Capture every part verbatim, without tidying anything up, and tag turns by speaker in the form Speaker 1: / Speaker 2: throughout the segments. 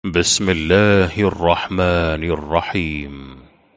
Speaker 1: بسم الله الرحمن الرحيم.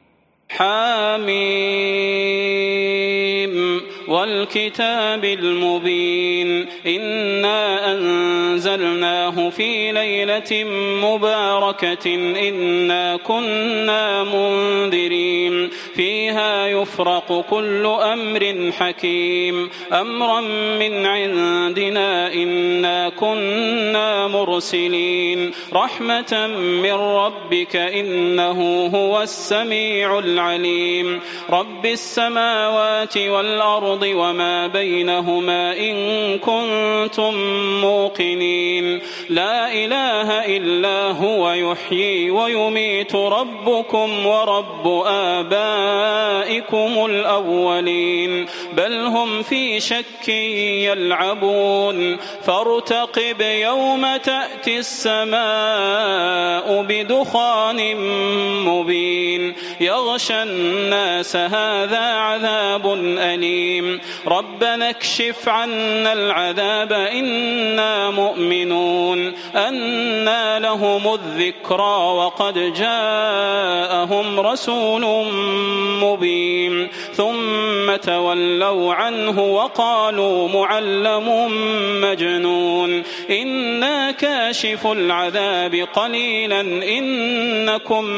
Speaker 2: حاميم والكتاب المبين إنا أنزلناه في ليلة مباركة إنا كنا منذرين فيها يفرق كل أمر حكيم أمرا من عندنا إنا كنا مرسلين رحمة من ربك إنه هو السميع العليم رب السماوات والأرض وما بينهما إن كنتم موقنين لا إله إلا هو يحيي ويميت ربكم ورب آبائكم الأولين بل هم في شك يلعبون فارتقب يوم تأتي السماء بدخان مبين يغشى الناس هذا عذاب أليم ربنا اكشف عنا العذاب إنا مؤمنون أنى لهم الذكرى وقد جاءهم رسول مبين ثم تولوا عنه وقالوا معلم مجنون إنا كاشف العذاب قليلا إنكم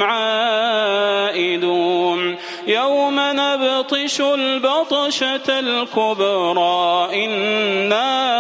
Speaker 2: عائدون يوم نبطش البطشة الكبرى إنا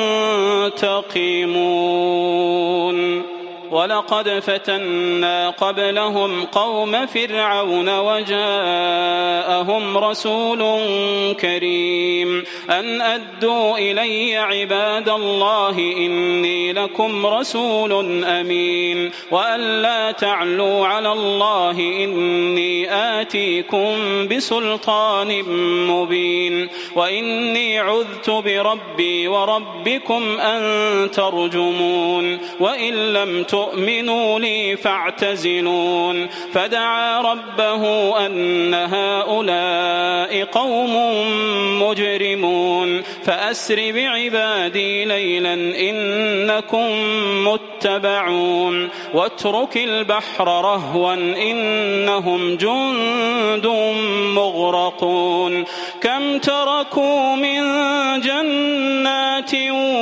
Speaker 2: منتقمون ولقد فتنا قبلهم قوم فرعون وجاءهم رسول كريم أن أدوا إلي عباد الله إني لكم رسول أمين وأن لا تعلوا على الله إني آتيكم بسلطان مبين وإني عذت بربي وربكم أن ترجمون وإن لم تؤمنوا لي فاعتزلون فدعا ربه أن هؤلاء قوم مجرمون فأسر بعبادي ليلا إنكم متبعون واترك البحر رهوا إنهم جند مغرقون كم تركوا من جنات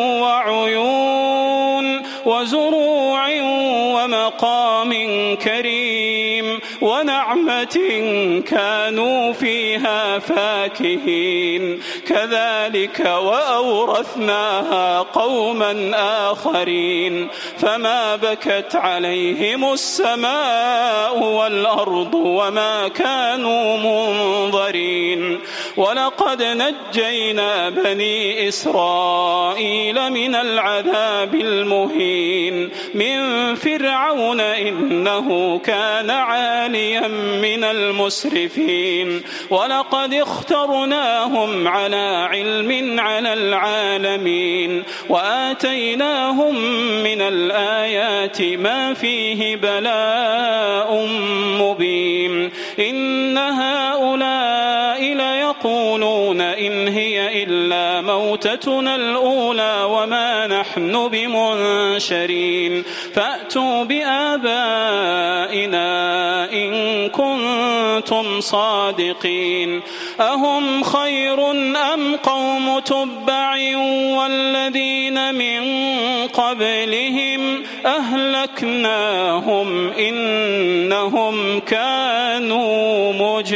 Speaker 2: وعيون وزروع ومقام كريم ونعمة كانوا فيها فاكهين كذلك وأورثناها قوما آخرين فما بكت عليهم السماء والأرض وما كانوا منظرين ولقد نجينا بني إسرائيل من العذاب المهين من فرعون إنه كان عاليا من المسرفين ولقد اخترناهم على علم على العالمين وآتيناهم من الآيات ما فيه بلاء مبين إن هؤلاء ليقولون إن هي إلا موتتنا الأولى وما نحن بمنشرين فأتوا بآبائنا إن كنتم صادقين أهم خير أم قوم تبع والذين من قبلهم أهلكناهم إنهم كانوا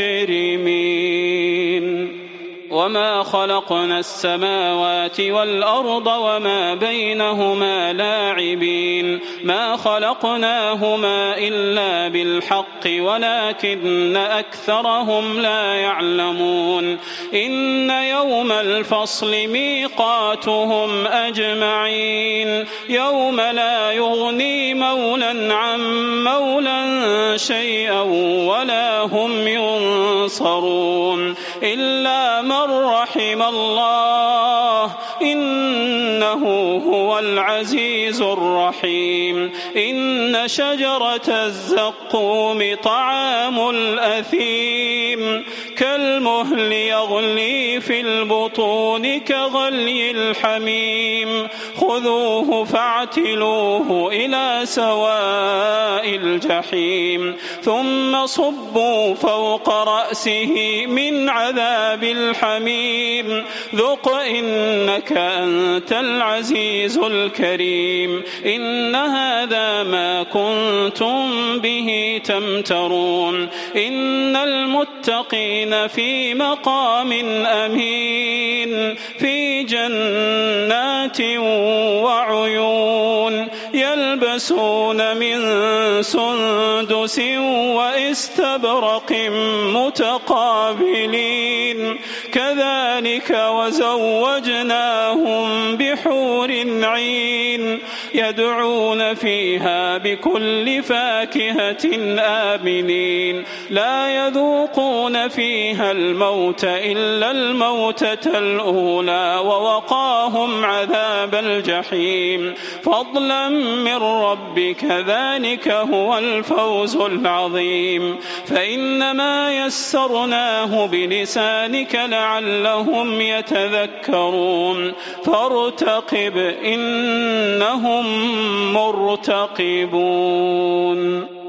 Speaker 2: مجرمين وما خلقنا السماوات والأرض وما بينهما لاعبين ما خلقناهما إلا بالحق ولكن أكثرهم لا يعلمون إن يوم الفصل ميقاتهم أجمعين يوم لا يغني مولا عن مولا شيئا ولا هم ينصرون إلا من رحم الله الله إنه هو العزيز الرحيم. إن شجرة الزقوم طعام الأثيم كالمهل يغلي في البطون كغلي الحميم خذوه فاعتلوه إلى سواء الجحيم ثم صبوا فوق رأسه من عذاب الحميم ذق إنك أنت العزيز الكريم. إن هذا ما كنتم به تمترون. إن المتقين في مقام أمين في جنات وعيون يلبسون من سندس واستبرق متقابلين كذلك وزوجناهم بحور عين يدعون فيها بكل فاكهة آمنين لا يذوقون فيها الموت إلا الموتة الأولى ووقاهم عذاب الجحيم فضلا من ربك ذلك هو الفوز العظيم. فإنما يسرناه بلسانك لعلهم يتذكرون فارتقب إنهم مرتقبون.